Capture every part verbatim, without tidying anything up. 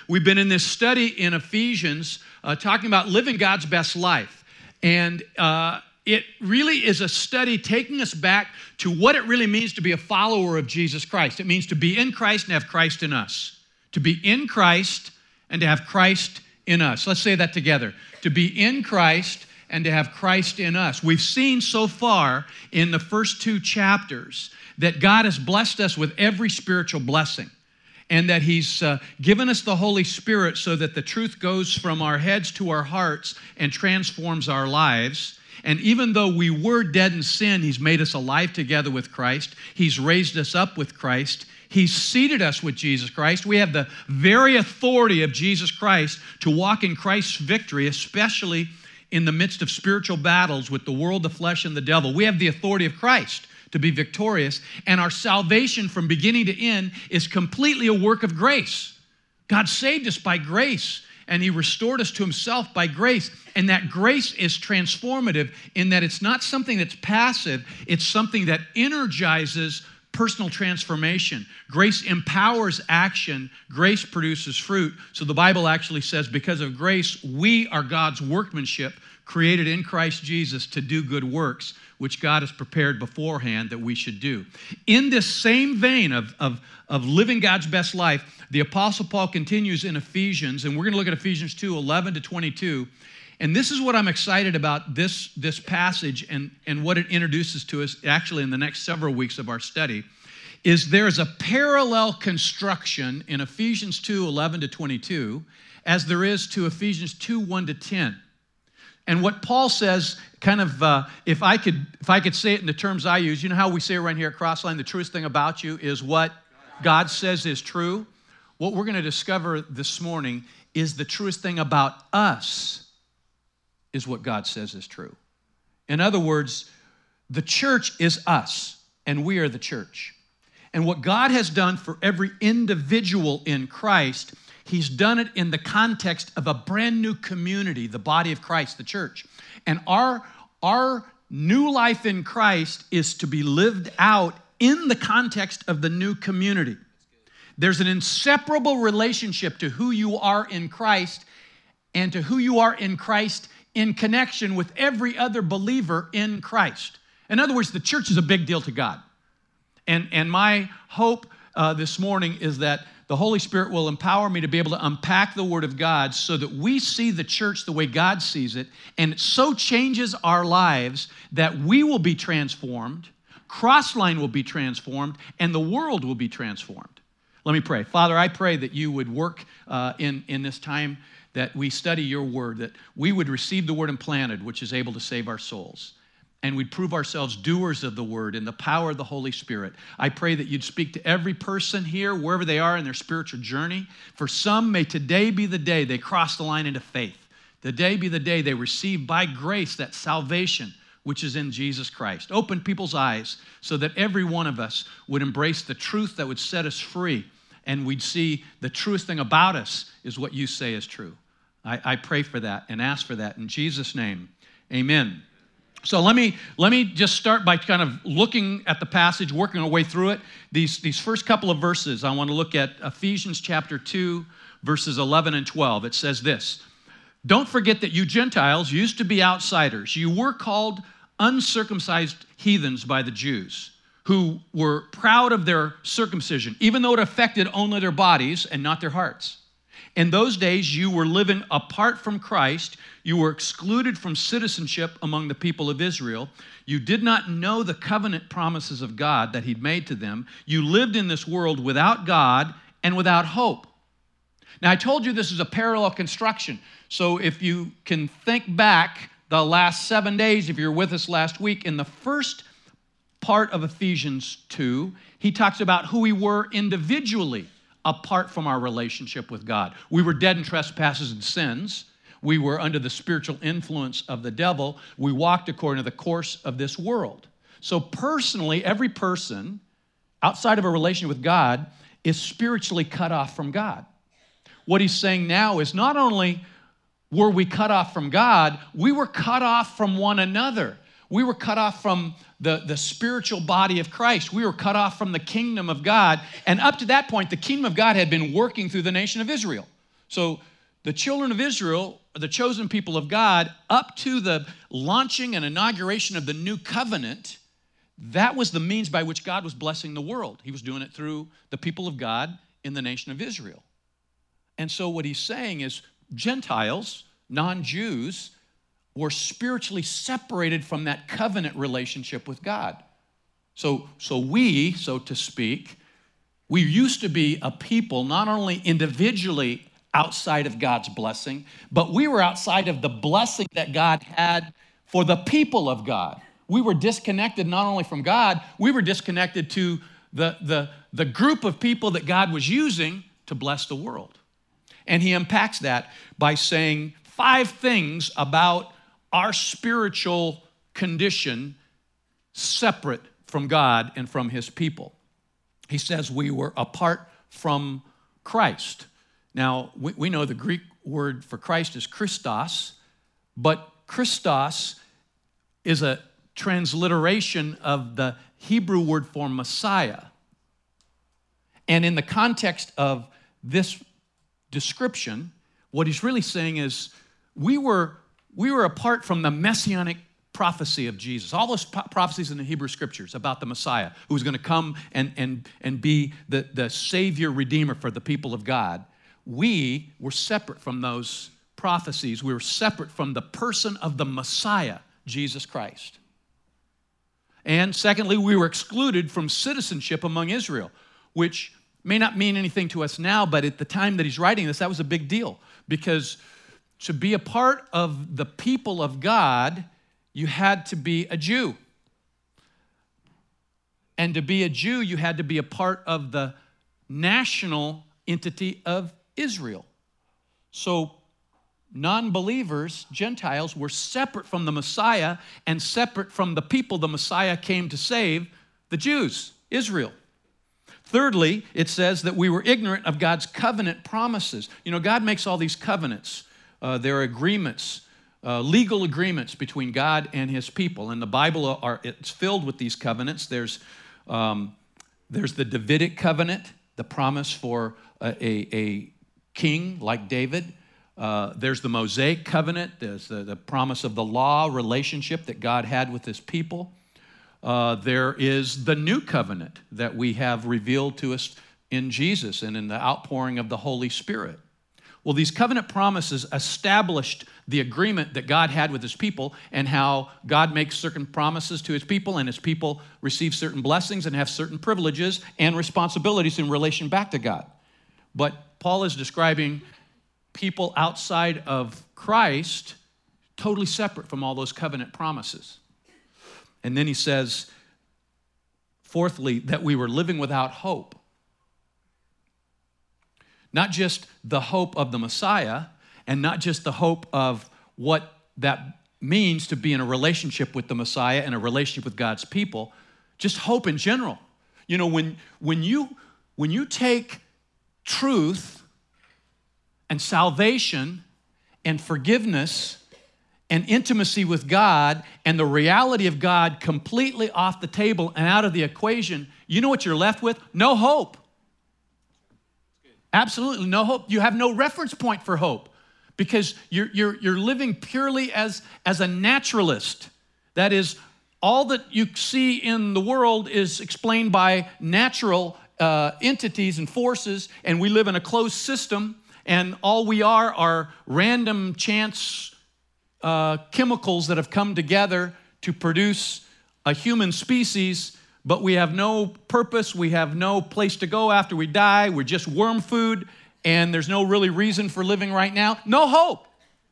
We've been in this study in Ephesians uh, talking about living God's best life. And uh, it really is a study taking us back to what it really means to be a follower of Jesus Christ. It means to be in Christ and have Christ in us. To be in Christ and to have Christ in us. Let's say that together. To be in Christ and to have Christ in us. We've seen so far in the first two chapters that God has blessed us with every spiritual blessing, and that He's uh, given us the Holy Spirit so that the truth goes from our heads to our hearts and transforms our lives. And even though we were dead in sin, He's made us alive together with Christ. He's raised us up with Christ. He's seated us with Jesus Christ. We have the very authority of Jesus Christ to walk in Christ's victory, especially in the midst of spiritual battles with the world, the flesh, and the devil. We have the authority of Christ to be victorious, and our salvation from beginning to end is completely a work of grace. God saved us by grace, and He restored us to Himself by grace, and that grace is transformative in that it's not something that's passive, it's something that energizes personal transformation. Grace empowers action. Grace produces fruit. So the Bible actually says because of grace, we are God's workmanship, created in Christ Jesus to do good works, which God has prepared beforehand that we should do. In this same vein of, of, of living God's best life, the Apostle Paul continues in Ephesians, and we're going to look at Ephesians two, eleven to twenty-two. And this is what I'm excited about, this, this passage and, and what it introduces to us actually in the next several weeks of our study, is there is a parallel construction in Ephesians two, eleven to twenty-two, as there is to Ephesians two, one to ten. And what Paul says, kind of, uh, if I could if I could say it in the terms I use, you know how we say around here at Crossline, the truest thing about you is what God says is true? What we're going to discover this morning is the truest thing about us is what God says is true. In other words, the church is us, and we are the church. And what God has done for every individual in Christ, He's done it in the context of a brand new community, the body of Christ, the church. And our, our new life in Christ is to be lived out in the context of the new community. There's an inseparable relationship to who you are in Christ and to who you are in Christ in connection with every other believer in Christ. In other words, the church is a big deal to God. And, and my hope uh, this morning is that the Holy Spirit will empower me to be able to unpack the Word of God so that we see the church the way God sees it, and it so changes our lives that we will be transformed, Crossline will be transformed, and the world will be transformed. Let me pray. Father, I pray that you would work uh, in, in this time that we study your word, that we would receive the word implanted, which is able to save our souls. And we'd prove ourselves doers of the word in the power of the Holy Spirit. I pray that you'd speak to every person here, wherever they are in their spiritual journey. For some, may today be the day they cross the line into faith. The day be the day they receive by grace that salvation which is in Jesus Christ. Open people's eyes so that every one of us would embrace the truth that would set us free, and we'd see the truest thing about us is what you say is true. I, I pray for that and ask for that in Jesus' name. Amen. So let me let me just start by kind of looking at the passage, working our way through it. These, these first couple of verses, I want to look at Ephesians chapter two, verses eleven and twelve. It says this: "Don't forget that you Gentiles used to be outsiders. You were called uncircumcised heathens by the Jews, who were proud of their circumcision, even though it affected only their bodies and not their hearts. In those days, you were living apart from Christ. You were excluded from citizenship among the people of Israel. You did not know the covenant promises of God that He'd made to them. You lived in this world without God and without hope." Now, I told you this is a parallel construction. So if you can think back the last seven days, if you're with us last week, in the first part of Ephesians two, he talks about who we were individually apart from our relationship with God. We were dead in trespasses and sins. We were under the spiritual influence of the devil. We walked according to the course of this world. So personally, every person outside of a relationship with God is spiritually cut off from God. What he's saying now is not only were we cut off from God, we were cut off from one another. We were cut off from the, the spiritual body of Christ. We were cut off from the kingdom of God. And up to that point, the kingdom of God had been working through the nation of Israel. So the children of Israel, the chosen people of God, up to the launching and inauguration of the new covenant, that was the means by which God was blessing the world. He was doing it through the people of God in the nation of Israel. And so what he's saying is Gentiles, non-Jews, were spiritually separated from that covenant relationship with God. So, so we, so to speak, we used to be a people not only individually outside of God's blessing, but we were outside of the blessing that God had for the people of God. We were disconnected not only from God, we were disconnected to the, the, the group of people that God was using to bless the world. And he unpacks that by saying five things about our spiritual condition separate from God and from his people. He says we were apart from Christ. Now, we, we know the Greek word for Christ is Christos, but Christos is a transliteration of the Hebrew word for Messiah. And in the context of this description, what he's really saying is we were, we were apart from the messianic prophecy of Jesus. All those prophecies in the Hebrew scriptures about the Messiah who was going to come and, and, and be the, the Savior, Redeemer for the people of God. We were separate from those prophecies. We were separate from the person of the Messiah, Jesus Christ. And secondly, we were excluded from citizenship among Israel, which may not mean anything to us now, but at the time that he's writing this, that was a big deal. Because to be a part of the people of God, you had to be a Jew. And to be a Jew, you had to be a part of the national entity of Israel. So non-believers, Gentiles, were separate from the Messiah and separate from the people the Messiah came to save, the Jews, Israel. Thirdly, it says that we were ignorant of God's covenant promises. You know, God makes all these covenants. Uh, there are agreements, uh, legal agreements between God and his people. And the Bible, are, it's filled with these covenants. There's, um, there's the Davidic covenant, the promise for a, a, a king like David. Uh, there's the Mosaic covenant. There's the, the promise of the law relationship that God had with his people. Uh, there is the new covenant that we have revealed to us in Jesus and in the outpouring of the Holy Spirit. Well, these covenant promises established the agreement that God had with his people and how God makes certain promises to his people and his people receive certain blessings and have certain privileges and responsibilities in relation back to God. But Paul is describing people outside of Christ totally separate from all those covenant promises. And then he says, fourthly, that we were living without hope. Not just the hope of the Messiah, and not just the hope of what that means to be in a relationship with the Messiah and a relationship with God's people, just hope in general. You know, when, when, you, when you take truth and salvation and forgiveness and intimacy with God and the reality of God completely off the table and out of the equation, you know what you're left with? No hope. Absolutely no hope. You have no reference point for hope because you're, you're, you're living purely as, as a naturalist. That is, all that you see in the world is explained by natural uh, entities and forces, and we live in a closed system, and all we are are random chance uh, chemicals that have come together to produce a human species. But we have no purpose, we have no place to go after we die, we're just worm food, and there's no really reason for living right now. No hope.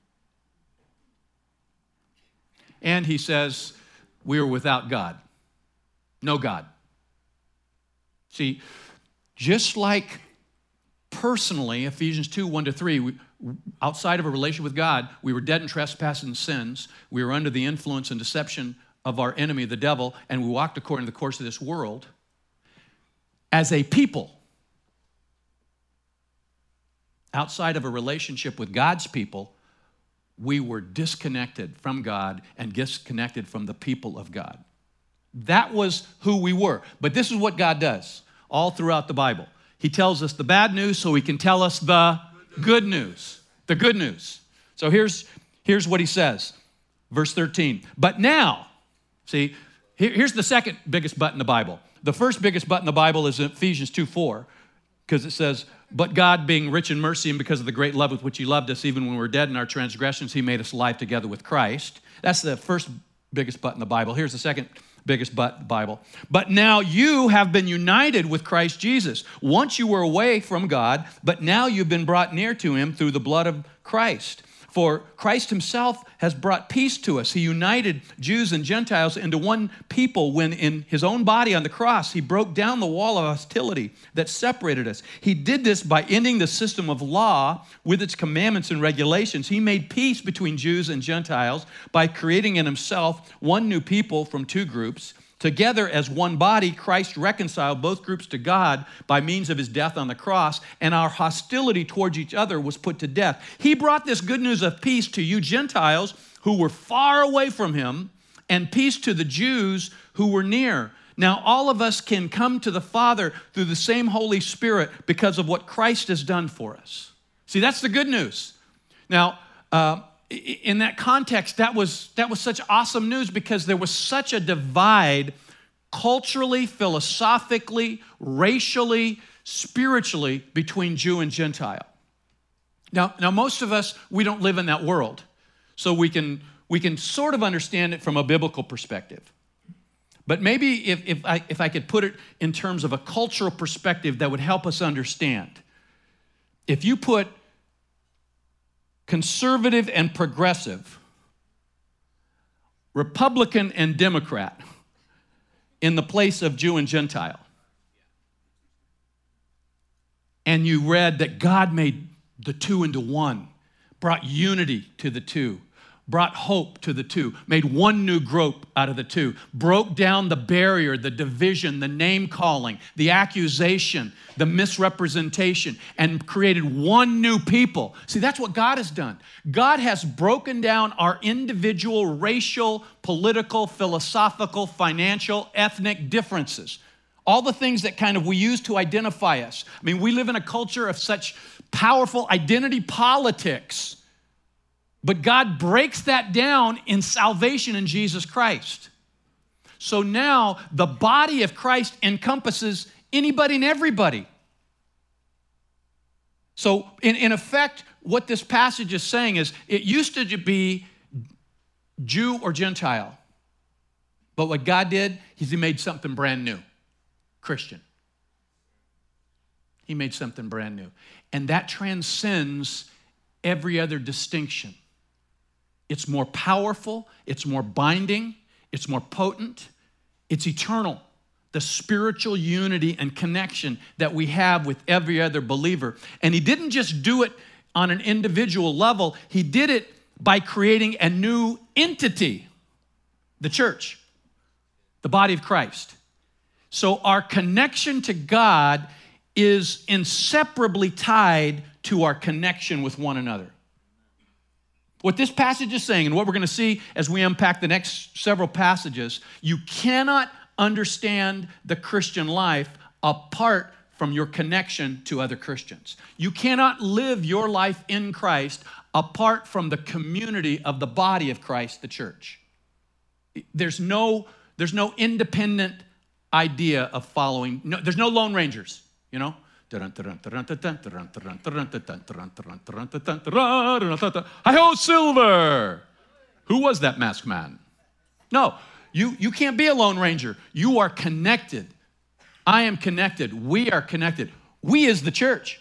And he says, we are without God. No God. See, just like personally, Ephesians two, one to three, we, outside of a relationship with God, we were dead in trespasses and sins, we were under the influence and deception of our enemy, the devil, and we walked according to the course of this world. As a people, outside of a relationship with God's people, we were disconnected from God and disconnected from the people of God. That was who we were. But this is what God does all throughout the Bible. He tells us the bad news so he can tell us the Good news. The good news. So here's, here's what he says. Verse thirteen. But now, see, here, here's the second biggest but in the Bible. The first biggest but in the Bible is Ephesians two four, because it says, but God being rich in mercy and because of the great love with which he loved us, even when we were dead in our transgressions, he made us alive together with Christ. That's the first biggest but in the Bible. Here's the second biggest but in the Bible. But now you have been united with Christ Jesus. Once you were away from God, but now you've been brought near to him through the blood of Christ. For Christ himself has brought peace to us. He united Jews and Gentiles into one people when in his own body on the cross, he broke down the wall of hostility that separated us. He did this by ending the system of law with its commandments and regulations. He made peace between Jews and Gentiles by creating in himself one new people from two groups. Together as one body, Christ reconciled both groups to God by means of his death on the cross, and our hostility towards each other was put to death. He brought this good news of peace to you Gentiles who were far away from him, and peace to the Jews who were near. Now all of us can come to the Father through the same Holy Spirit because of what Christ has done for us. See, that's the good news. Now, uh, in that context, that was, that was such awesome news because there was such a divide culturally, philosophically, racially, spiritually between Jew and Gentile. Now, now most of us, we don't live in that world, so we can, we can sort of understand it from a biblical perspective. But maybe if, if, I, if I could put it in terms of a cultural perspective that would help us understand. If you put conservative and progressive, Republican and Democrat in the place of Jew and Gentile, and you read that God made the two into one, brought unity to the two, brought hope to the two, made one new group out of the two, broke down the barrier, the division, the name-calling, the accusation, the misrepresentation, and created one new people. See, that's what God has done. God has broken down our individual racial, political, philosophical, financial, ethnic differences. All the things that kind of we use to identify us. I mean, we live in a culture of such powerful identity politics. But God breaks that down in salvation in Jesus Christ. So now the body of Christ encompasses anybody and everybody. So in, in effect, what this passage is saying is it used to be Jew or Gentile. But what God did is he made something brand new. Christian. He made something brand new. And that transcends every other distinction. It's more powerful, it's more binding, it's more potent, it's eternal. The spiritual unity and connection that we have with every other believer. And he didn't just do it on an individual level, he did it by creating a new entity, the church, the body of Christ. So our connection to God is inseparably tied to our connection with one another. What this passage is saying, and what we're going to see as we unpack the next several passages, you cannot understand the Christian life apart from your connection to other Christians. You cannot live your life in Christ apart from the community of the body of Christ, the church. There's no, there's no independent idea of following. No, there's no Lone Rangers, you know? Hi-ho, Silver! Who was that masked man? No, you, you can't be a Lone Ranger. You are connected. I am connected. We are connected. We is the church.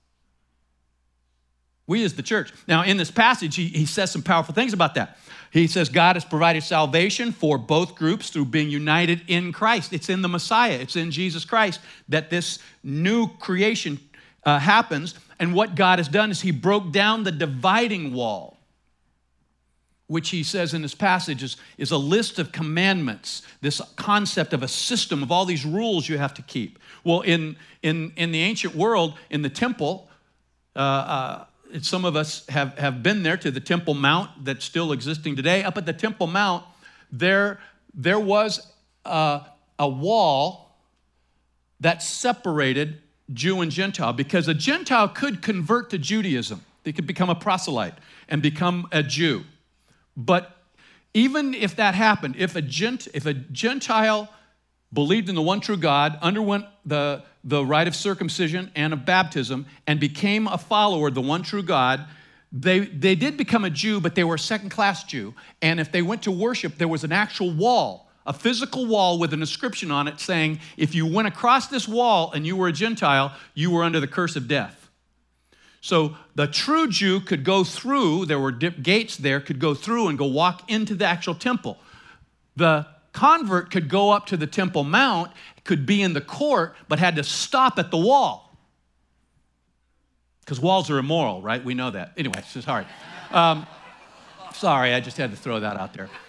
We is the church. Now, in this passage, he, he says some powerful things about that. He says God has provided salvation for both groups through being united in Christ. It's in the Messiah. It's in Jesus Christ that this new creation uh, happens. And what God has done is he broke down the dividing wall, which he says in this passage is, is a list of commandments, this concept of a system of all these rules you have to keep. Well, in, in, in the ancient world, in the temple, uh, uh, some of us have, have been there to the Temple Mount that's still existing today. Up at the Temple Mount, there, there was a, a wall that separated Jew and Gentile, because a Gentile could convert to Judaism. They could become a proselyte and become a Jew. But even if that happened, if a, Gent, if a Gentile believed in the one true God, underwent the, the rite of circumcision and of baptism, and became a follower of the one true God, they, they did become a Jew, but they were a second-class Jew. And if they went to worship, there was an actual wall, a physical wall with an inscription on it saying, if you went across this wall and you were a Gentile, you were under the curse of death. So the true Jew could go through, there were gates there, could go through and go walk into the actual temple. The convert could go up to the Temple Mount, could be in the court, but had to stop at the wall. Because walls are immoral, right? We know that. Anyway, it's just hard. Um, sorry, I just had to throw that out there.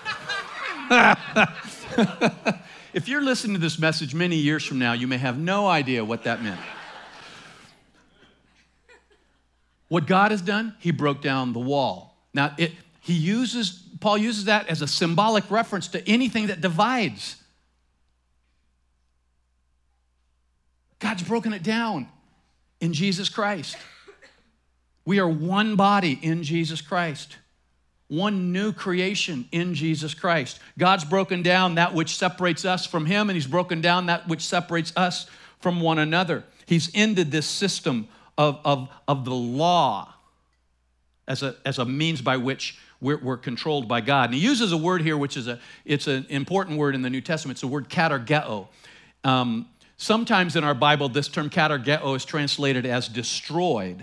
If you're listening to this message many years from now, you may have no idea what that meant. What God has done, he broke down the wall. Now, it, he uses, Paul uses that as a symbolic reference to anything that divides. God's broken it down in Jesus Christ. We are one body in Jesus Christ. One new creation in Jesus Christ. God's broken down that which separates us from him, and he's broken down that which separates us from one another. He's ended this system of, of, of the law as a, as a means by which we're, we're controlled by God. And he uses a word here, which is a, it's an important word in the New Testament. It's the word katargeo. Um, sometimes in our Bible, this term katargeo is translated as destroyed.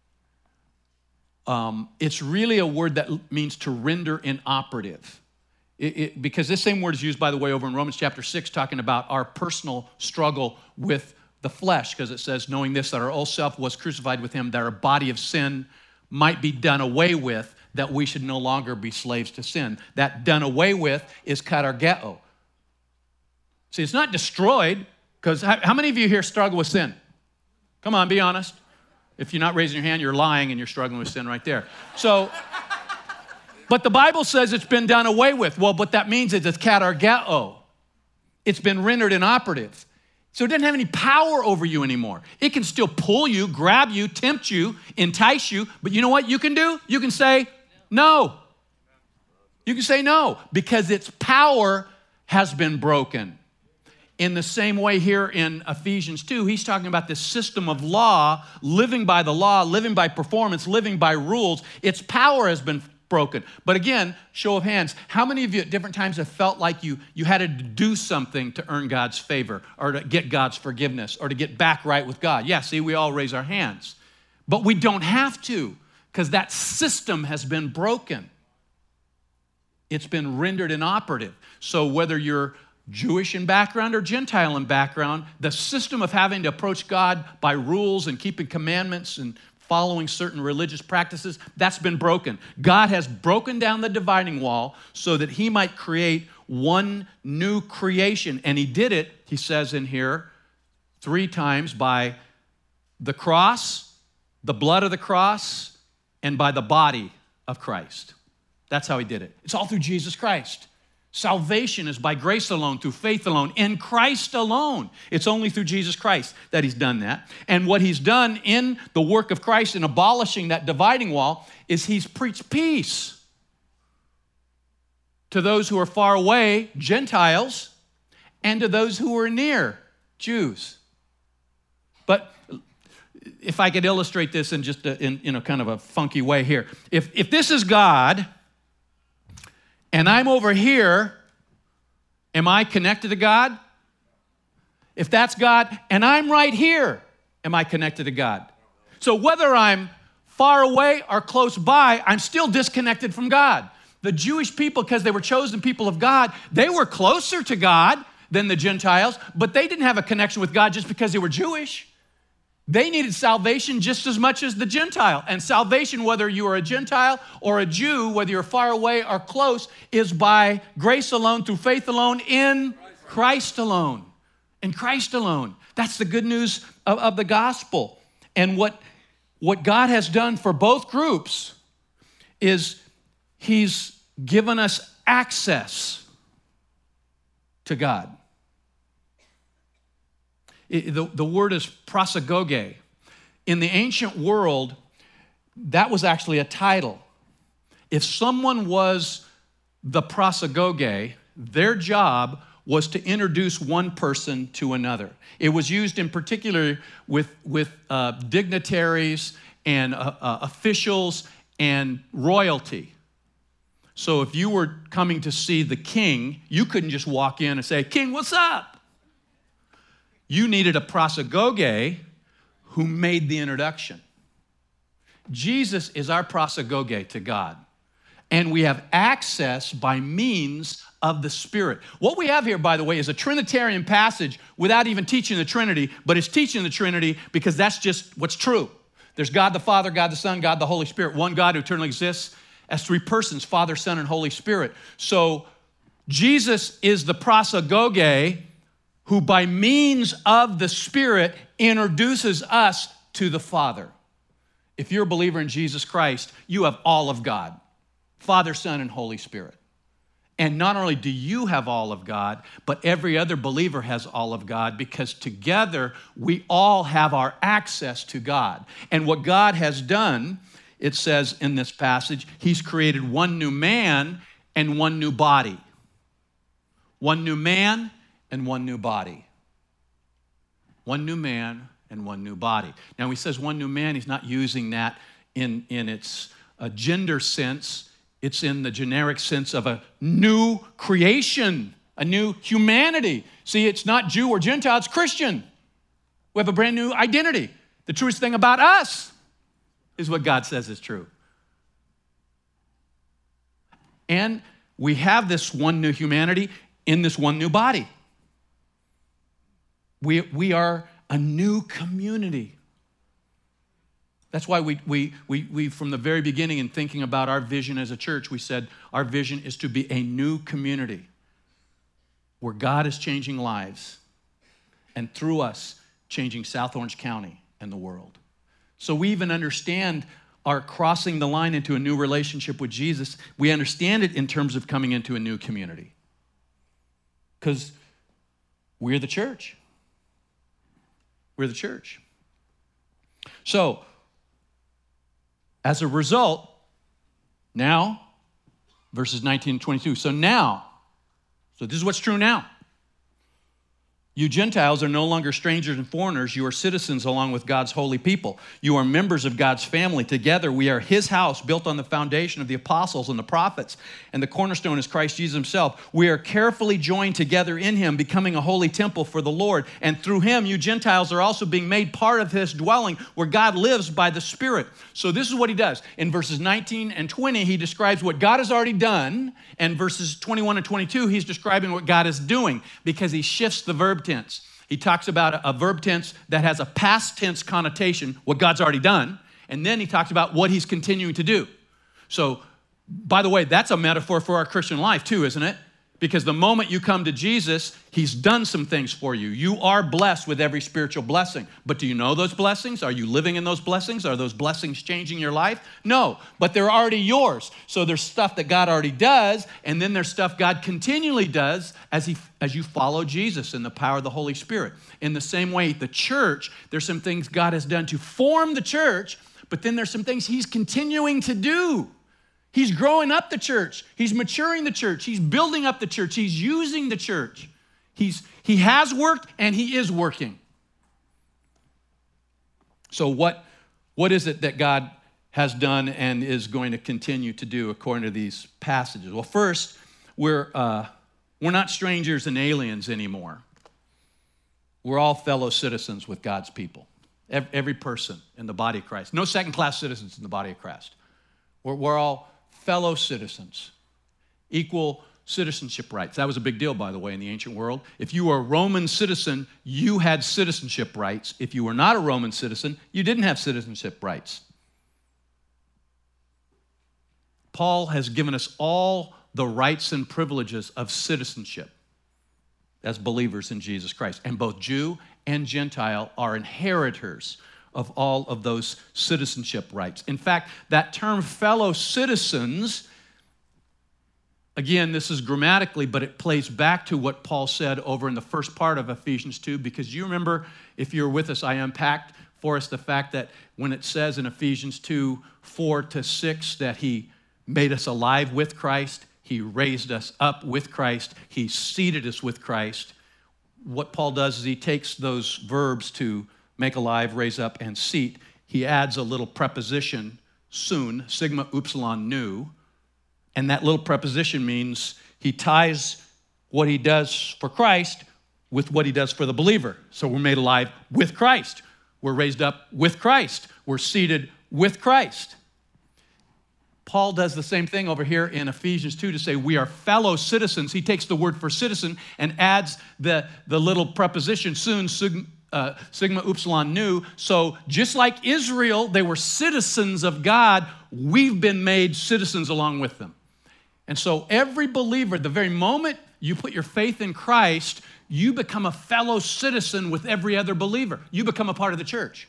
Um, it's really a word that means to render inoperative. It, it, because this same word is used, by the way, over in Romans chapter six, talking about our personal struggle with the flesh, because it says, knowing this, that our old self was crucified with him, that our body of sin might be done away with, that we should no longer be slaves to sin. That done away with is katargeo. See, it's not destroyed, because how, how many of you here struggle with sin? Come on, be honest. If you're not raising your hand, you're lying and you're struggling with sin right there. So, but the Bible says it's been done away with. Well, what that means is it's katargeo. It's been rendered inoperative. So it doesn't have any power over you anymore. It can still pull you, grab you, tempt you, entice you, but you know what you can do? You can say no. You can say no, because its power has been broken. In the same way here in Ephesians two, he's talking about this system of law, living by the law, living by performance, living by rules. Its power has been broken. But again, show of hands, how many of you at different times have felt like you, you had to do something to earn God's favor or to get God's forgiveness or to get back right with God? Yeah, see, we all raise our hands. But we don't have to, because that system has been broken. It's been rendered inoperative. So whether you're Jewish in background or Gentile in background, the system of having to approach God by rules and keeping commandments and following certain religious practices, that's been broken. God has broken down the dividing wall so that he might create one new creation. And he did it, he says in here, three times by the cross, the blood of the cross, and by the body of Christ. That's how he did it. It's all through Jesus Christ. Salvation is by grace alone, through faith alone, in Christ alone. It's only through Jesus Christ that he's done that. And what he's done in the work of Christ in abolishing that dividing wall is he's preached peace to those who are far away, Gentiles, and to those who are near, Jews. But if I could illustrate this in just a, in, in a kind of a funky way here. If, if this is God, and I'm over here, am I connected to God? If that's God, and I'm right here, am I connected to God? So whether I'm far away or close by, I'm still disconnected from God. The Jewish people, because they were chosen people of God, they were closer to God than the Gentiles, but they didn't have a connection with God just because they were Jewish. They needed salvation just as much as the Gentile. And salvation, whether you are a Gentile or a Jew, whether you're far away or close, is by grace alone, through faith alone, in Christ alone. In Christ alone. That's the good news of, of the gospel. And what, what God has done for both groups is he's given us access to God. It, the, the word is prosagoge. In the ancient world, that was actually a title. If someone was the prosagoge, their job was to introduce one person to another. It was used in particular with, with uh, dignitaries and uh, uh, officials and royalty. So if you were coming to see the king, you couldn't just walk in and say, "King, what's up?" You needed a prosagoge who made the introduction. Jesus is our prosagoge to God. And we have access by means of the Spirit. What we have here, by the way, is a Trinitarian passage without even teaching the Trinity, but it's teaching the Trinity because that's just what's true. There's God the Father, God the Son, God the Holy Spirit, one God who eternally exists as three persons, Father, Son, and Holy Spirit. So Jesus is the prosagoge who by means of the Spirit introduces us to the Father. If you're a believer in Jesus Christ, you have all of God, Father, Son, and Holy Spirit. And not only do you have all of God, but every other believer has all of God, because together we all have our access to God. And what God has done, it says in this passage, He's created one new man and one new body. One new man and one new body. One new man and one new body. Now, he says one new man. He's not using that in, in its uh, gender sense. It's in the generic sense of a new creation, a new humanity. See, it's not Jew or Gentile, it's Christian. We have a brand new identity. The truest thing about us is what God says is true. And we have this one new humanity in this one new body. We, we are a new community. That's why we, we, we, we, from the very beginning in thinking about our vision as a church, we said our vision is to be a new community where God is changing lives and through us changing South Orange County and the world. So we even understand our crossing the line into a new relationship with Jesus. We understand it in terms of coming into a new community because we're the church. We're the church. So, as a result, now, verses nineteen and twenty-two, so now, so this is what's true now. You Gentiles are no longer strangers and foreigners. You are citizens along with God's holy people. You are members of God's family. Together we are His house built on the foundation of the apostles and the prophets, and the cornerstone is Christ Jesus Himself. We are carefully joined together in Him, becoming a holy temple for the Lord. And through Him, you Gentiles are also being made part of His dwelling where God lives by the Spirit. So this is what He does. In verses nineteen and twenty, He describes what God has already done. And verses twenty-one and twenty-two, He's describing what God is doing because He shifts the verb tense. He talks about a, a verb tense that has a past tense connotation, what God's already done, and then he talks about what He's continuing to do. So, by the way, that's a metaphor for our Christian life too, isn't it? Because the moment you come to Jesus, He's done some things for you. You are blessed with every spiritual blessing. But do you know those blessings? Are you living in those blessings? Are those blessings changing your life? No, but they're already yours. So there's stuff that God already does, and then there's stuff God continually does as, he, as you follow Jesus in the power of the Holy Spirit. In the same way, the church, there's some things God has done to form the church, but then there's some things He's continuing to do. He's growing up the church. He's maturing the church. He's building up the church. He's using the church. He's, he has worked and He is working. So what, what is it that God has done and is going to continue to do according to these passages? Well, first, we're, uh, we're not strangers and aliens anymore. We're all fellow citizens with God's people. Every, every person in the body of Christ. No second-class citizens in the body of Christ. We're, we're all fellow citizens, equal citizenship rights. That was a big deal, by the way, in the ancient world. If you were a Roman citizen, you had citizenship rights. If you were not a Roman citizen, you didn't have citizenship rights. Paul has given us all the rights and privileges of citizenship as believers in Jesus Christ. And both Jew and Gentile are inheritors of all of those citizenship rights. In fact, that term fellow citizens Again, this is grammatically, but it plays back to what Paul said over in the first part of Ephesians two, because you remember, if you were with us, I unpacked for us the fact that when it says in Ephesians two, four to six, that he made us alive with Christ, he raised us up with Christ, he seated us with Christ. What Paul does is he takes those verbs to make alive, raise up, and seat. He adds a little preposition, soon, sigma upsilon nu, and that little preposition means he ties what he does for Christ with what he does for the believer. So we're made alive with Christ. We're raised up with Christ. We're seated with Christ. Paul does the same thing over here in Ephesians two to say we are fellow citizens. He takes the word for citizen and adds the, the little preposition, soon, sigma, uh, sigma upsilon nu. So just like Israel, they were citizens of God, we've been made citizens along with them. And so every believer, the very moment you put your faith in Christ, you become a fellow citizen with every other believer. You become a part of the church.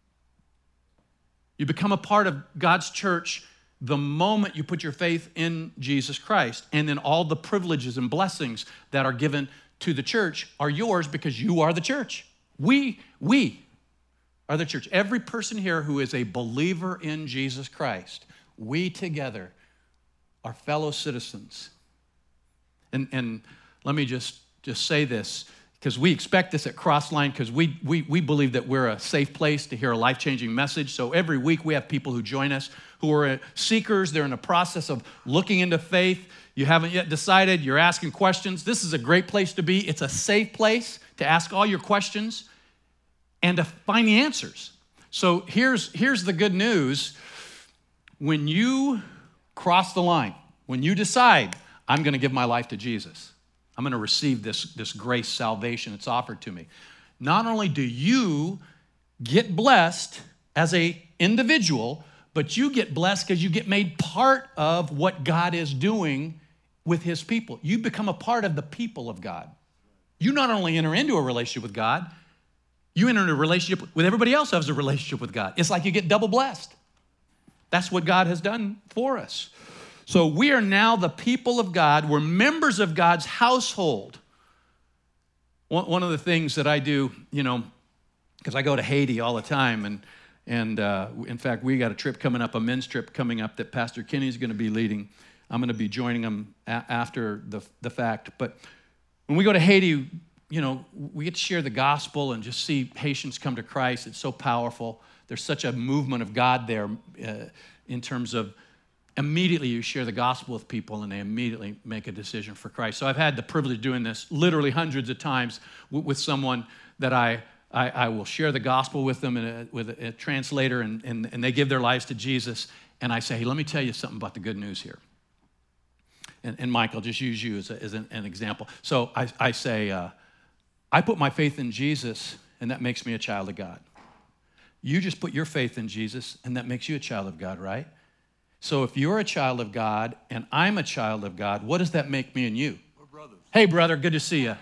You become a part of God's church the moment you put your faith in Jesus Christ. And then all the privileges and blessings that are given to the church are yours because you are the church. We, we are the church. Every person here who is a believer in Jesus Christ, we together are fellow citizens. And, and let me just, just say this, because we expect this at Crossline, because we, we, we believe that we're a safe place to hear a life-changing message. So every week we have people who join us who are seekers. They're in a process of looking into faith. You haven't yet decided. You're asking questions. This is a great place to be. It's a safe place to ask all your questions and to find the answers. So here's, here's the good news. When you cross the line, when you decide, I'm going to give my life to Jesus, I'm going to receive this, this grace, salvation that's offered to me, not only do you get blessed as an individual, but you get blessed because you get made part of what God is doing with his people. You become a part of the people of God. You not only enter into a relationship with God, you enter into a relationship with everybody else who has a relationship with God. It's like you get double blessed. That's what God has done for us. So we are now the people of God. We're members of God's household. One of the things that I do, you know, because I go to Haiti all the time, and, and uh, in fact, we got a trip coming up, a men's trip coming up that Pastor Kenny's going to be leading. I'm going to be joining him a- after the, the fact. But when we go to Haiti, you know, we get to share the gospel and just see Haitians come to Christ. It's so powerful. There's such a movement of God there uh, in terms of immediately you share the gospel with people and they immediately make a decision for Christ. So I've had the privilege of doing this literally hundreds of times w- with someone that I, I, I will share the gospel with them in a, with a, a translator, and, and, and they give their lives to Jesus. And I say, hey, let me tell you something about the good news here. And, and Mike, I'll just use you as, a, as an, an example. So I, I say, uh, I put my faith in Jesus, and that makes me a child of God. You just put your faith in Jesus, and that makes you a child of God, right? So if you're a child of God, and I'm a child of God, what does that make me and you? We're brothers. Hey, brother, good to see you.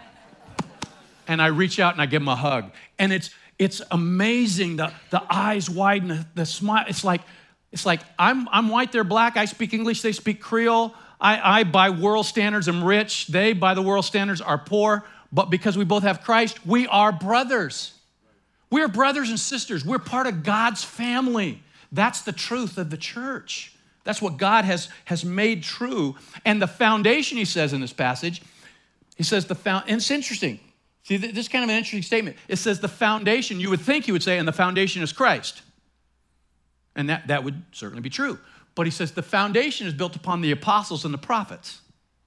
And I reach out and I give him a hug. And it's it's amazing, the, the eyes widen, the, the smile. It's like, it's like I'm, I'm white, they're black. I speak English, they speak Creole. I, I, by world standards, am rich. They, by the world standards, are poor. But because we both have Christ, we are brothers. We are brothers and sisters. We're part of God's family. That's the truth of the church. That's what God has, has made true. And the foundation, he says in this passage, he says the found, and it's interesting. See, this is kind of an interesting statement. It says the foundation, you would think he would say, and the foundation is Christ. And that, that would certainly be true. But he says the foundation is built upon the apostles and the prophets.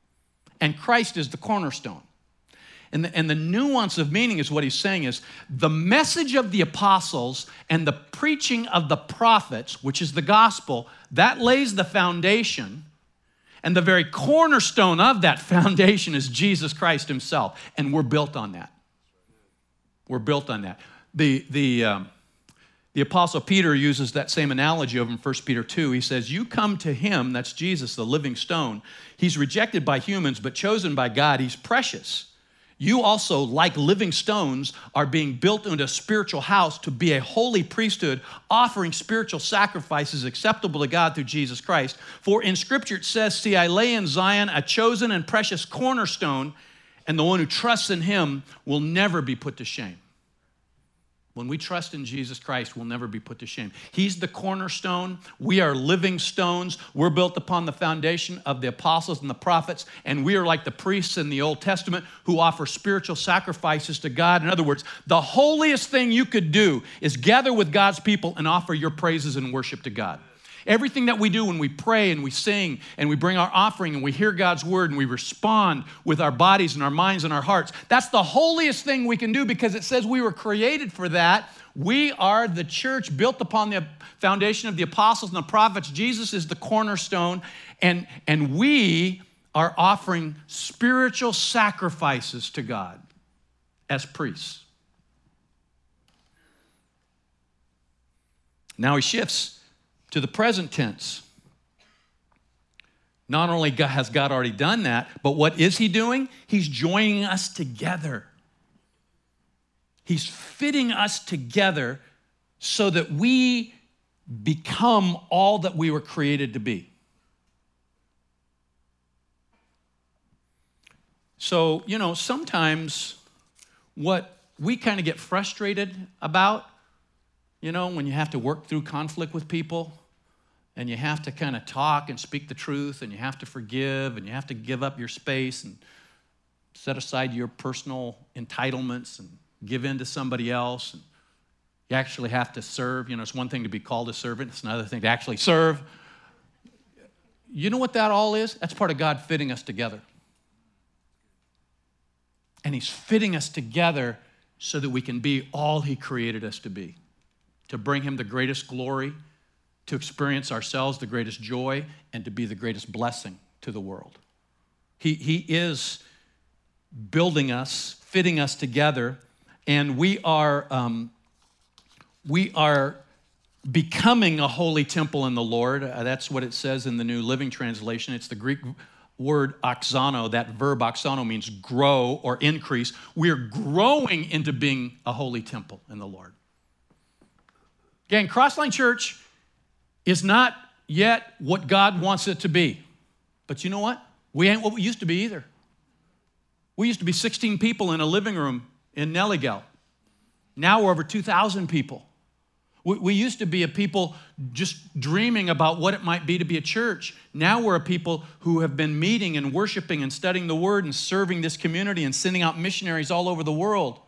And Christ is the cornerstone. And the, and the nuance of meaning is what he's saying is the message of the apostles and the preaching of the prophets, which is the gospel, that lays the foundation. And the very cornerstone of that foundation is Jesus Christ himself. And we're built on that. We're built on that. The, the, um, the Apostle Peter uses that same analogy over in First Peter two. He says, you come to him, that's Jesus, the living stone. He's rejected by humans, but chosen by God. He's precious. You also, like living stones, are being built into a spiritual house to be a holy priesthood, offering spiritual sacrifices acceptable to God through Jesus Christ. For in Scripture it says, see, I lay in Zion a chosen and precious cornerstone, and the one who trusts in him will never be put to shame. When we trust in Jesus Christ, we'll never be put to shame. He's the cornerstone. We are living stones. We're built upon the foundation of the apostles and the prophets, and we are like the priests in the Old Testament who offer spiritual sacrifices to God. In other words, the holiest thing you could do is gather with God's people and offer your praises and worship to God. Everything that we do when we pray and we sing and we bring our offering and we hear God's word and we respond with our bodies and our minds and our hearts, that's the holiest thing we can do because it says we were created for that. We are the church built upon the foundation of the apostles and the prophets. Jesus is the cornerstone, and, and we are offering spiritual sacrifices to God as priests. Now he shifts to the present tense. Not only has God already done that, but what is he doing? He's joining us together. He's fitting us together so that we become all that we were created to be. So, you know, sometimes what we kind of get frustrated about, you know, when you have to work through conflict with people and you have to kind of talk and speak the truth and you have to forgive and you have to give up your space and set aside your personal entitlements and give in to somebody else. And you actually have to serve. You know, it's one thing to be called a servant. It's another thing to actually serve. You know what that all is? That's part of God fitting us together. And he's fitting us together so that we can be all he created us to be. To bring him the greatest glory, to experience ourselves the greatest joy, and to be the greatest blessing to the world. He, he is building us, fitting us together, and we are, um, we are becoming a holy temple in the Lord. Uh, that's what it says in the New Living Translation. It's the Greek word oxano. That verb oxano means grow or increase. We're growing into being a holy temple in the Lord. Again, Crossline Church is not yet what God wants it to be. But you know what? We ain't what we used to be either. We used to be sixteen people in a living room in Nelligell. Now we're over two thousand people. We, we used to be a people just dreaming about what it might be to be a church. Now we're a people who have been meeting and worshiping and studying the Word and serving this community and sending out missionaries all over the world.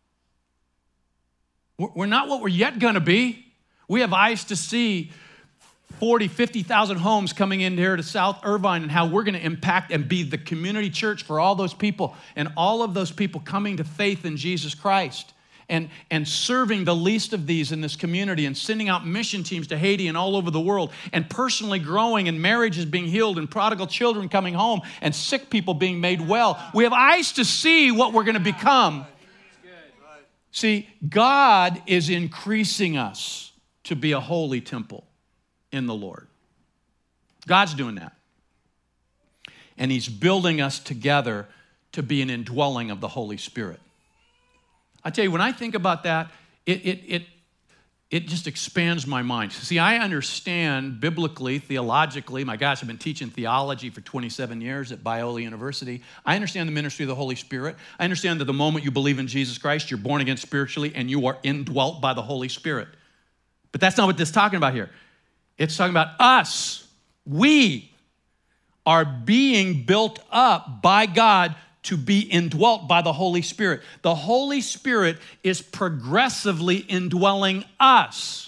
We're not what we're yet going to be. We have eyes to see forty, fifty thousand homes coming in here to South Irvine and how we're going to impact and be the community church for all those people and all of those people coming to faith in Jesus Christ and, and serving the least of these in this community and sending out mission teams to Haiti and all over the world and personally growing and marriages being healed and prodigal children coming home and sick people being made well. We have eyes to see what we're going to become. See, God is increasing us to be a holy temple in the Lord. God's doing that. And he's building us together to be an indwelling of the Holy Spirit. I tell you, when I think about that, it, it, it, it just expands my mind. See, I understand biblically, theologically, my gosh, I've been teaching theology for twenty-seven years at Biola University. I understand the ministry of the Holy Spirit. I understand that the moment you believe in Jesus Christ, you're born again spiritually and you are indwelt by the Holy Spirit. But that's not what this is talking about here. It's talking about us. We are being built up by God to be indwelt by the Holy Spirit. The Holy Spirit is progressively indwelling us.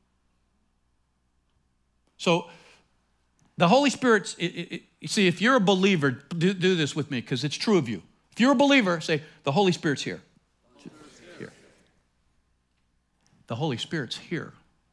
So the Holy Spirit's, it, it, it, see, if you're a believer, do, do this with me because it's true of you. If you're a believer, say, the Holy Spirit's here. Here. The Holy Spirit's here.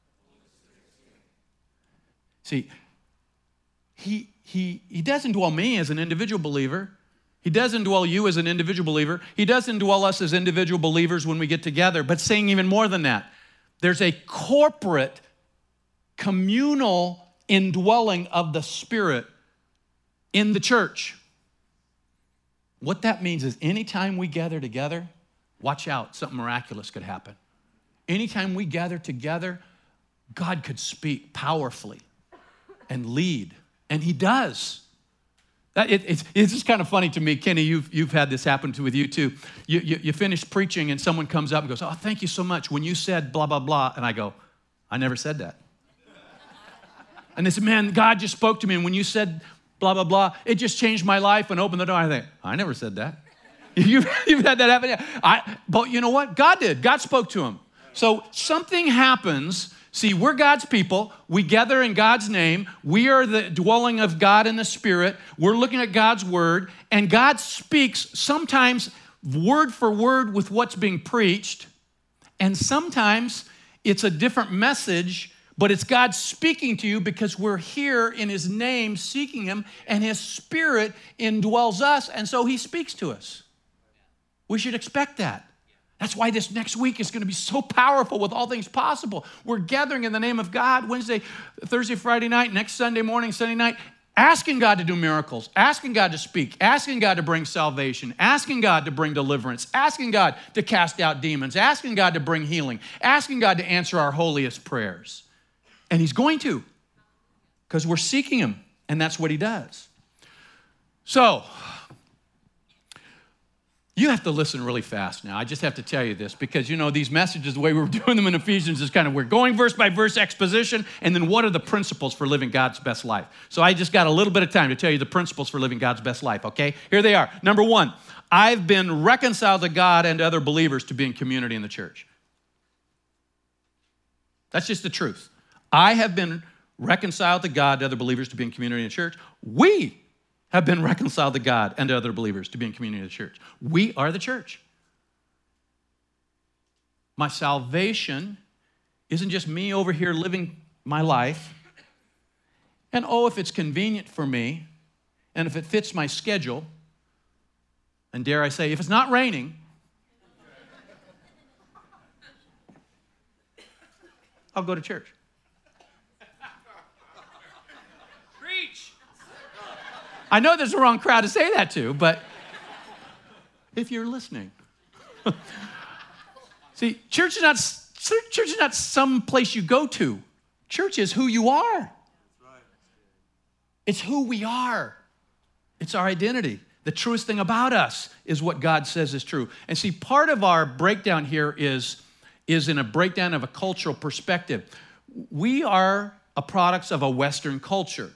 See, he, he, he doesn't dwell me as an individual believer. He doesn't dwell you as an individual believer. He doesn't dwell us as individual believers when we get together, but saying even more than that, there's a corporate, communal indwelling of the Spirit in the church. What that means is anytime we gather together, watch out, something miraculous could happen. Anytime we gather together, God could speak powerfully and lead, and he does. That, it, it's, it's just kind of funny to me, Kenny, you've, you've had this happen to, with you too. You, you, you finish preaching and someone comes up and goes, oh, thank you so much. When you said blah, blah, blah, and I go, I never said that. And they said, man, God just spoke to me, and when you said blah, blah, blah, it just changed my life and opened the door. I think, I never said that. you've, you've had that happen? Yeah. I, but you know what? God did. God spoke to him. So something happens. See, we're God's people. We gather in God's name. We are the dwelling of God in the Spirit. We're looking at God's word, and God speaks sometimes word for word with what's being preached, and sometimes it's a different message, but it's God speaking to you because we're here in his name seeking him, and his Spirit indwells us, and so he speaks to us. We should expect that. That's why this next week is going to be so powerful with All Things Possible. We're gathering in the name of God Wednesday, Thursday, Friday night, next Sunday morning, Sunday night, asking God to do miracles, asking God to speak, asking God to bring salvation, asking God to bring deliverance, asking God to cast out demons, asking God to bring healing, asking God to answer our holiest prayers. And he's going to, because we're seeking him, and that's what he does. So, you have to listen really fast now. I just have to tell you this because, you know, these messages, the way we're doing them in Ephesians is kind of, we're going verse by verse exposition, and then what are the principles for living God's best life? So I just got a little bit of time to tell you the principles for living God's best life, okay? Here they are. Number one, I've been reconciled to God and to other believers to be in community in the church. That's just the truth. I have been reconciled to God, to other believers to be in community in the church. We have been reconciled to God and to other believers to be in community in the church. We are the church. My salvation isn't just me over here living my life. And oh, if it's convenient for me, and if it fits my schedule, and dare I say, if it's not raining, I'll go to church. I know there's the wrong crowd to say that to, but if you're listening. See, church is not church is not some place you go to. Church is who you are. It's who we are. It's our identity. The truest thing about us is what God says is true. And see, part of our breakdown here is, is in a breakdown of a cultural perspective. We are a products of a Western culture.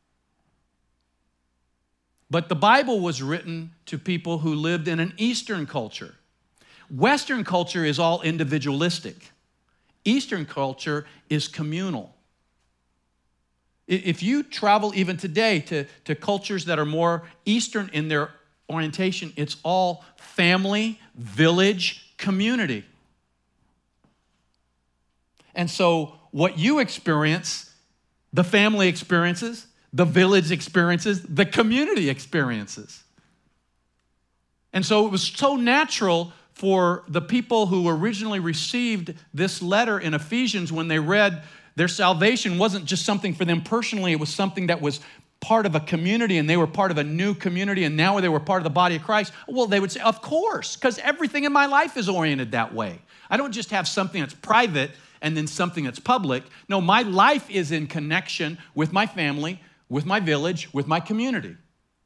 But the Bible was written to people who lived in an Eastern culture. Western culture is all individualistic. Eastern culture is communal. If you travel even today to, to cultures that are more Eastern in their orientation, it's all family, village, community. And so what you experience, the family experiences, the village experiences, the community experiences. And so it was so natural for the people who originally received this letter in Ephesians when they read their salvation wasn't just something for them personally, it was something that was part of a community, and they were part of a new community, and now they were part of the body of Christ. Well, they would say, of course, because everything in my life is oriented that way. I don't just have something that's private and then something that's public. No, my life is in connection with my family, with my village, with my community.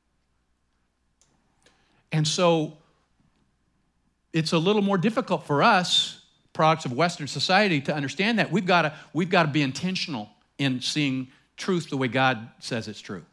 And so it's a little more difficult for us, products of Western society, to understand that. We've got to, we've got to be intentional in seeing truth the way God says it's true.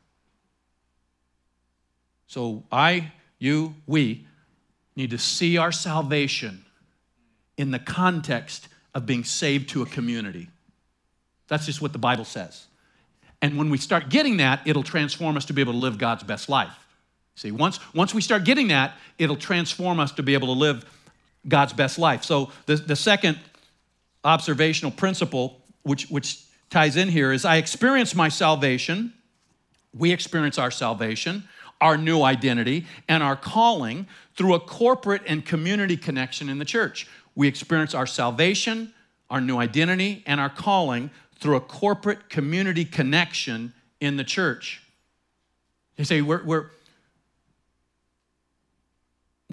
So I, you, we need to see our salvation in the context of being saved to a community. That's just what the Bible says. And when we start getting that, it'll transform us to be able to live God's best life. See, once, once we start getting that, it'll transform us to be able to live God's best life. So the, the second observational principle, which, which ties in here, is I experience my salvation, we experience our salvation, our new identity, and our calling through a corporate and community connection in the church. We experience our salvation, our new identity, and our calling through a corporate community connection in the church. You say, we're, we're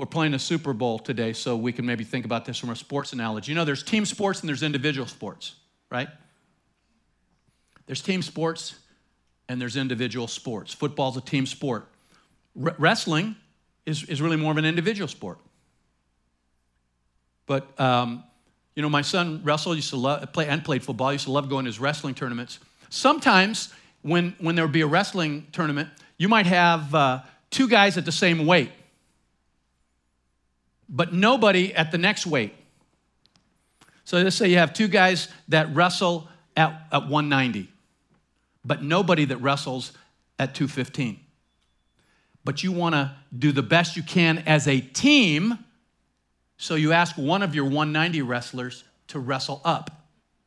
we're playing a Super Bowl today, so we can maybe think about this from a sports analogy. You know, there's team sports and there's individual sports, right? There's team sports and there's individual sports. Football's a team sport. R- wrestling is, is really more of an individual sport. But, um, you know, my son wrestled, used to love, play, and played football, used to love going to his wrestling tournaments. Sometimes when, when there would be a wrestling tournament, you might have uh, two guys at the same weight, but nobody at the next weight. So let's say you have two guys that wrestle at, at one ninety, but nobody that wrestles at two fifteen. But you want to do the best you can as a team, so you ask one of your one ninety wrestlers to wrestle up.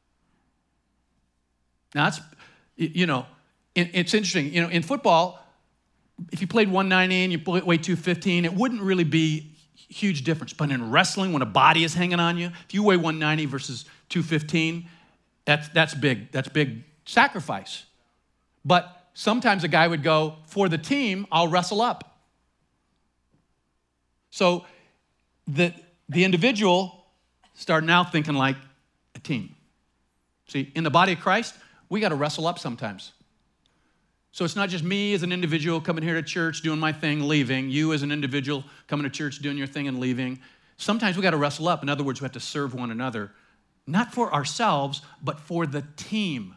Now, that's, you know, it's interesting. You know, in football, if you played one ninety and you weighed two fifteen, it wouldn't really be huge difference. But in wrestling, when a body is hanging on you, if you weigh one ninety versus two fifteen, that's, that's big. That's big sacrifice. But sometimes a guy would go, for the team, I'll wrestle up. So the, the individual started now thinking like a team. See, in the body of Christ, we got to wrestle up sometimes. So it's not just me as an individual coming here to church, doing my thing, leaving. You as an individual coming to church, doing your thing and leaving. Sometimes we got to wrestle up. In other words, we have to serve one another, not for ourselves, but for the team.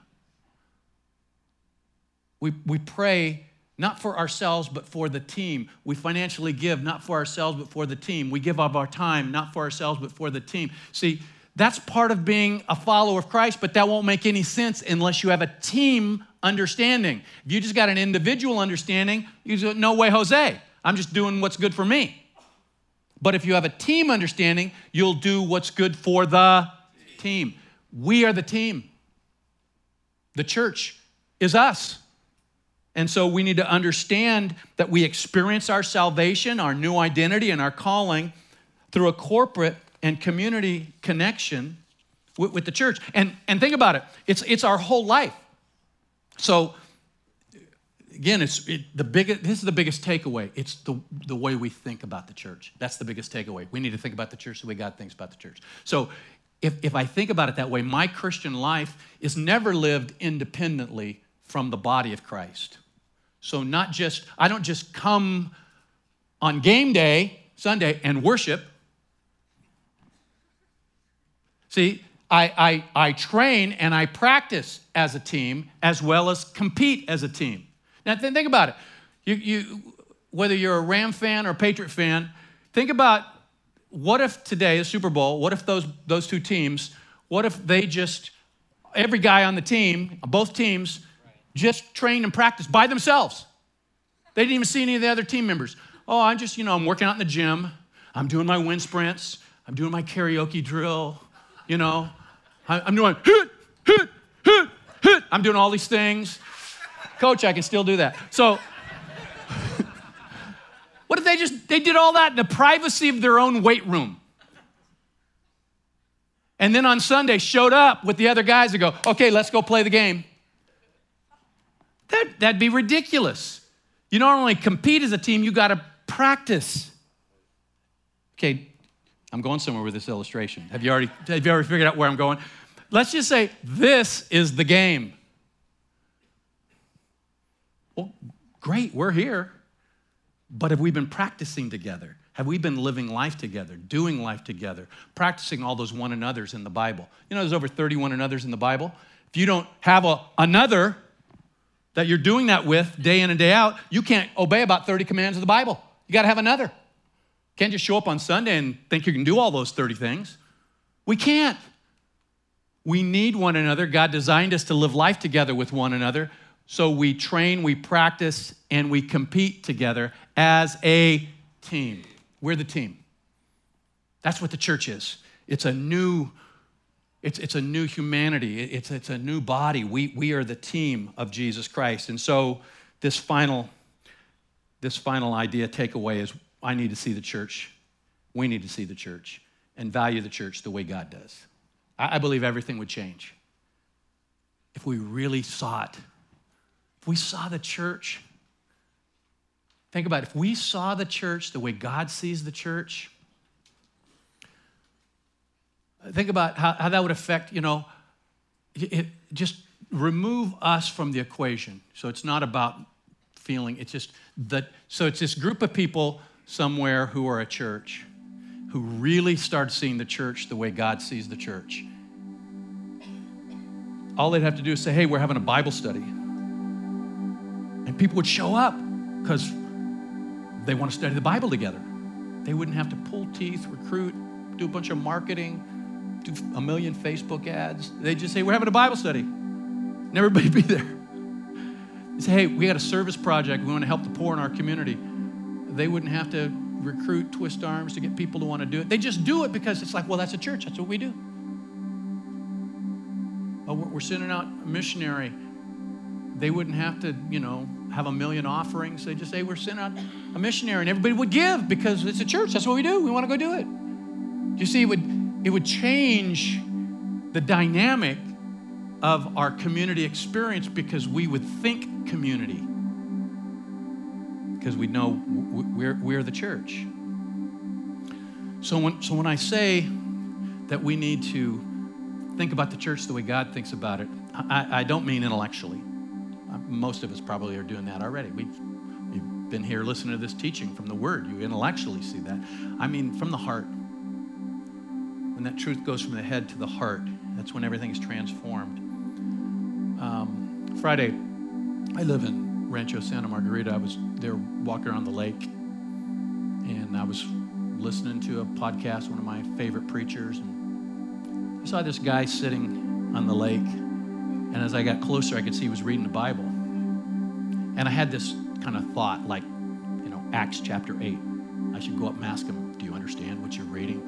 We, we pray not for ourselves, but for the team. We financially give, not for ourselves, but for the team. We give of our time, not for ourselves, but for the team. See, that's part of being a follower of Christ, but that won't make any sense unless you have a team understanding. If you just got an individual understanding, you say, no way, Jose. I'm just doing what's good for me. But if you have a team understanding, you'll do what's good for the team. We are the team. The church is us. And so we need to understand that we experience our salvation, our new identity, and our calling through a corporate and community connection with, with the church. And, and think about it. It's, it's our whole life. So, again, it's it, the biggest, this is the biggest takeaway. It's the, the way we think about the church. That's the biggest takeaway. We need to think about the church the way God thinks about the church. So if, if I think about it that way, my Christian life is never lived independently from the body of Christ. So not just, I don't just come on game day, Sunday, and worship. See, I, I, I train and I practice as a team as well as compete as a team. Now, th- think about it. You, you, whether you're a Ram fan or a Patriot fan, think about what if today, the Super Bowl, what if those, those two teams, what if they just, every guy on the team, both teams, just trained and practiced by themselves. They didn't even see any of the other team members. Oh, I'm just, you know, I'm working out in the gym. I'm doing my wind sprints. I'm doing my karaoke drill. You know, I'm doing hit, hit, hit, hit. I'm doing all these things. Coach, I can still do that. So what if they just, they did all that in the privacy of their own weight room? And then on Sunday showed up with the other guys and go, okay, let's go play the game. That, that'd be ridiculous. You not only compete as a team, you got to practice. Okay, I'm going somewhere with this illustration. Have you already, have you already figured out where I'm going? Let's just say this is the game. Well, great, we're here. But have we been practicing together? Have we been living life together, doing life together, practicing all those one another's in the Bible? You know, there's over thirty one another's in the Bible. If you don't have a another that you're doing that with day in and day out, you can't obey about thirty commands of the Bible. You got to have another. You can't just show up on Sunday and think you can do all those thirty things. We can't. We need one another. God designed us to live life together with one another. So we train, we practice, and we compete together as a team. We're the team. That's what the church is. It's a new It's, it's a new humanity. It's, it's a new body. We, we are the team of Jesus Christ. And so this final, this final idea, takeaway is I need to see the church. We need to see the church and value the church the way God does. I, I believe everything would change if we really saw it. If we saw the church Think about it. If we saw the church the way God sees the church, think about how, how that would affect, you know, it, it, just remove us from the equation. So it's not about feeling, it's just that, so it's this group of people somewhere who are a church, who really start seeing the church the way God sees the church. All they'd have to do is say, hey, we're having a Bible study. And people would show up because they want to study the Bible together. They wouldn't have to pull teeth, recruit, do a bunch of marketing, do a million Facebook ads. They'd just say, we're having a Bible study. And everybody be there. They say, hey, we got a service project. We want to help the poor in our community. They wouldn't have to recruit, twist arms to get people to want to do it. They just do it because it's like, well, that's a church. That's what we do. Oh, we're sending out a missionary. They wouldn't have to, you know, have a million offerings. They just say, we're sending out a missionary, and everybody would give because it's a church. That's what we do. We want to go do it. You see, it would, it would change the dynamic of our community experience because we would think community, because we know we're, we're the church. So when, so when I say that we need to think about the church the way God thinks about it, I, I don't mean intellectually. Most of us probably are doing that already. We've, we've been here listening to this teaching from the Word. You intellectually see that. I mean from the heart. When that truth goes from the head to the heart, that's when everything is transformed. Um, Friday, I live in Rancho Santa Margarita. I was there walking around the lake, and I was listening to a podcast, one of my favorite preachers, and I saw this guy sitting on the lake, and as I got closer, I could see he was reading the Bible. And I had this kind of thought, like, you know, Acts chapter eight. I should go up and ask him, do you understand what you're reading?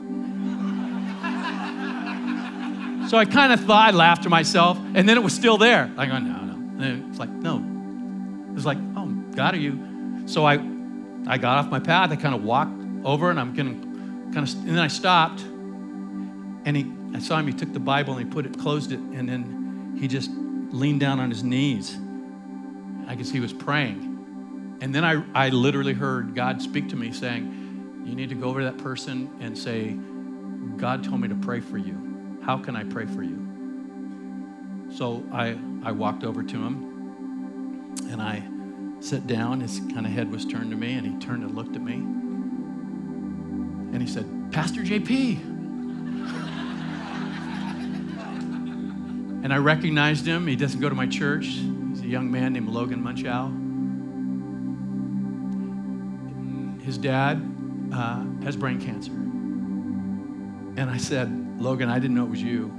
So I kind of thought, I laughed to myself, and then it was still there. I go, no, no. And it's like, no. It was like, oh, God, are you? So I I got off my path. I kind of walked over, and I'm going to kind of, and then I stopped, and he, I saw him, he took the Bible, and he put it, closed it, and then he just leaned down on his knees. I guess he was praying. And then I, I literally heard God speak to me saying, you need to go over to that person and say, God told me to pray for you. How can I pray for you? So I, I walked over to him, and I sat down. His kind of head was turned to me, and he turned and looked at me. And he said, Pastor J P. And I recognized him. He doesn't go to my church. He's a young man named Logan Munchow. His dad uh, has brain cancer. And I said, Logan, I didn't know it was you,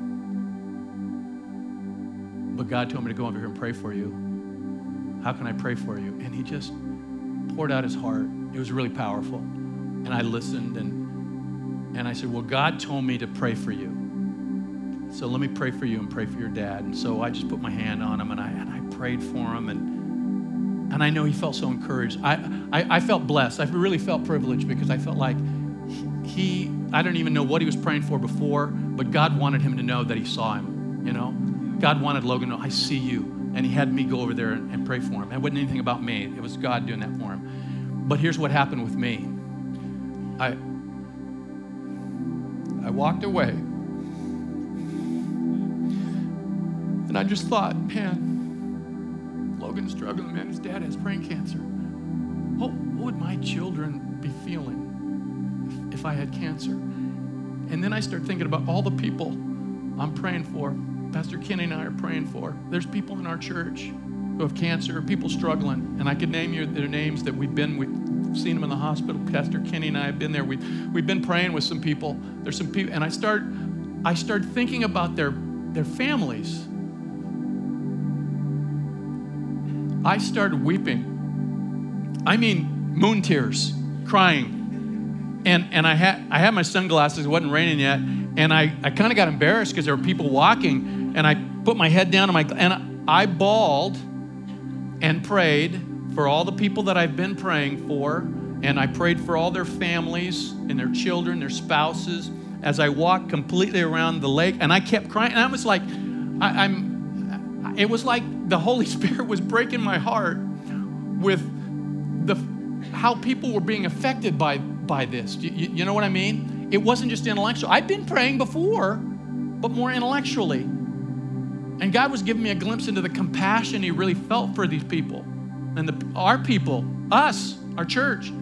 but God told me to go over here and pray for you. How can I pray for you? And he just poured out his heart. It was really powerful. And I listened, and, and I said, well, God told me to pray for you. So let me pray for you and pray for your dad. And so I just put my hand on him, and I, and I prayed for him. And, and I know he felt so encouraged. I, I, I felt blessed. I really felt privileged because I felt like he, I don't even know what he was praying for before, but God wanted him to know that he saw him, you know? God wanted Logan to know, I see you. And he had me go over there and, and pray for him. It wasn't anything about me. It was God doing that for him. But here's what happened with me. I, I walked away. And I just thought, man, Logan's struggling, man. His dad has brain cancer. What, what would my children be feeling if, if I had cancer? And then I start thinking about all the people I'm praying for. Pastor Kenny and I are praying for. There's people in our church who have cancer, people struggling. And I could name you their names that we've been, we've seen them in the hospital. Pastor Kenny and I have been there. We've, we've been praying with some people. There's some people, and I start, I start thinking about their, their families. I started weeping. I mean, moon tears, crying. And and I had I had my sunglasses, it wasn't raining yet, and I, I kind of got embarrassed because there were people walking, and I put my head down on my, and I bawled and prayed for all the people that I've been praying for, and I prayed for all their families and their children, their spouses, as I walked completely around the lake, and I kept crying, and I was like, I, I'm, it was like the Holy Spirit was breaking my heart with the how people were being affected by, by this. You, you know what I mean? It wasn't just intellectual. I've been praying before, but more intellectually. And God was giving me a glimpse into the compassion he really felt for these people and the, our people, us, our church.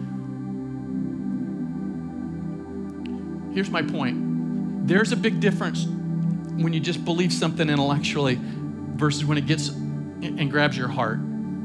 Here's my point. There's a big difference when you just believe something intellectually versus when it gets and grabs your heart.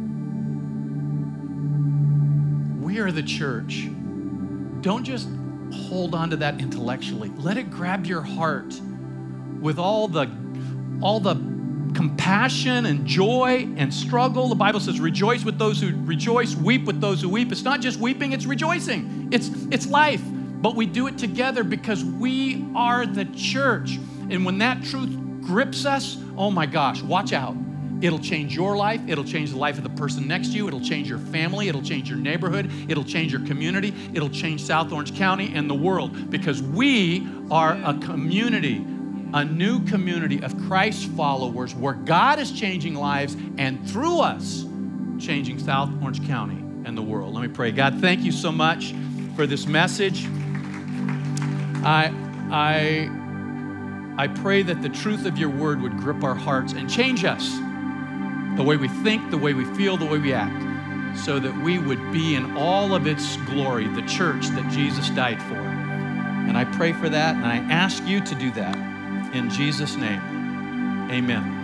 We are the church. Don't just hold on to that intellectually. Let it grab your heart with all the, all the compassion and joy and struggle. The Bible says, rejoice with those who rejoice, weep with those who weep. It's not just weeping, it's rejoicing. It's, it's life. But we do it together because we are the church. And when that truth grips us, oh my gosh, watch out. It'll change your life. It'll change the life of the person next to you. It'll change your family. It'll change your neighborhood. It'll change your community. It'll change South Orange County and the world, because we are a community, a new community of Christ followers where God is changing lives and through us changing South Orange County and the world. Let me pray. God, thank you so much for this message. I, I, I pray that the truth of your word would grip our hearts and change us, the way we think, the way we feel, the way we act, so that we would be in all of its glory, the church that Jesus died for. And I pray for that, and I ask you to do that. In Jesus' name, amen.